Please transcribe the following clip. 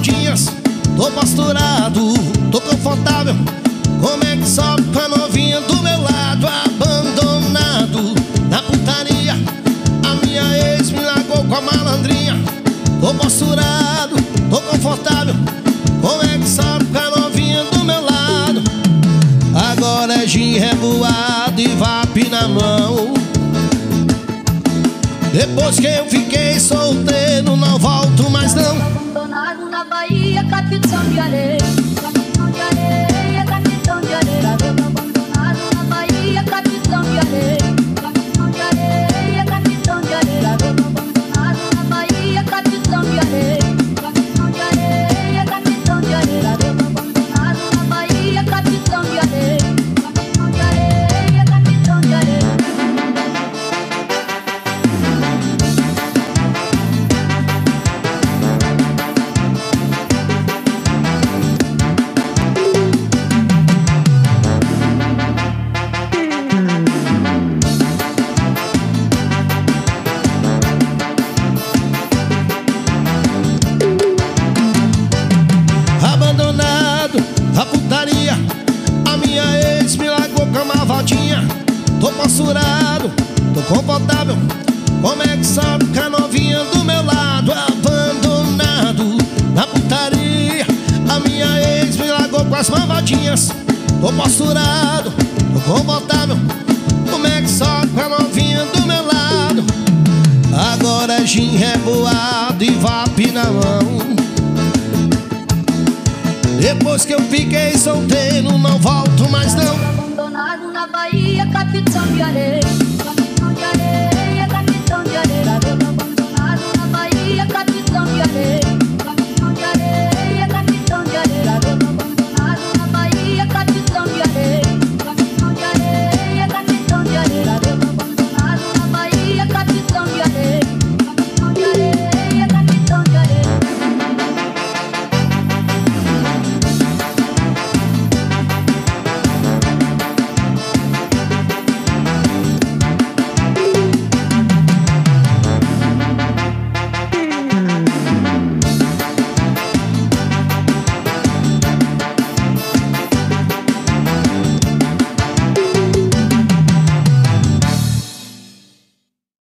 malvadinhas. Tô posturado, tô confortável. Como é que sobe com a novinha do meu lado? Abandonado na putaria, a minha ex me largou com a malandrinha. Tô posturado, tô confortável. Como é que sobe com a novinha do meu lado? Agora é gin revoado e vape na mão. Depois que eu fiquei solteiro, não volto mais não. Abandonado na Bahia, capitão de areia. Capitão de areia, capitão de areia. Abandonado na Bahia, capitão de areia. Capitão de areia, capitão de areia. Abandonado na Bahia, capitão de areia. Capitão de areia, capitão de areia. Abandonado na Bahia, capitão de areia. Capitão de areia, capitão de areia. Abandonado na putaria, a minha ex me largou com a malvadinha. Tô posturado, tô confortável. Como é que sabe que a novinha do meu lado? Abandonado na putaria, a minha ex me largou com as malvadinhas. Tô posturado, tô confortável. Como é que sabe que a novinha do meu lado? Agora é gin revoado e vape na mão. Depois que eu fiquei solteiro, não volto mais não. Abandonado na Bahia, capitão de areia.